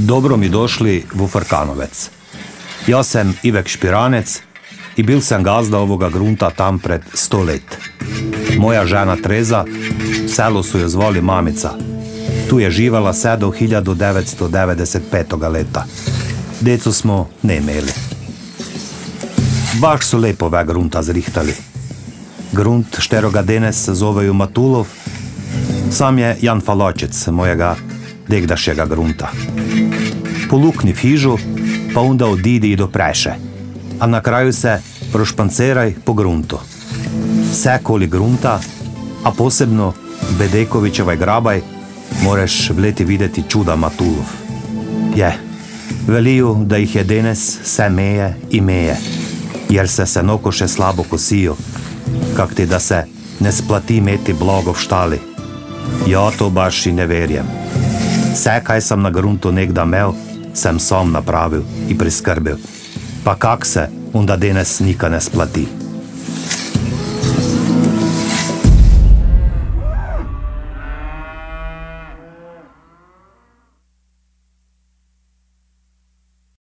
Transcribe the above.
Dobro mi došli v Frkanovec. Jaz sem Ivek Špiranec i bil sam gazda ovoga grunta tam pred 100 let. Moja žena Treza, selo su jo zvali Mamica. Tu je živala vse do 1995. leta. Decu smo ne imeli. Baš su lepo ve grunta zrihtali. Grunt, štero ga danes zoveju Matulov, sam je Jan Faločec mojega degdašega grunta. Polukni v hižu, pa onda odidi i do preše, a na kraju se prošpanceraj po gruntu. Vse koli grunta, a posebno Bedekovićevaj grabaj, moreš vleti videti čuda Matulov. Veliju, da jih je danes vse meje i meje, jer se senokoše slabo kosijo, kak ti da se ne splati imeti blago v štali. Ja to baš i ne verjem. Vse, kaj sem na gruntu nekda imel, sem sam napravil i priskrbil. Pa kak se onda danes nika ne splati.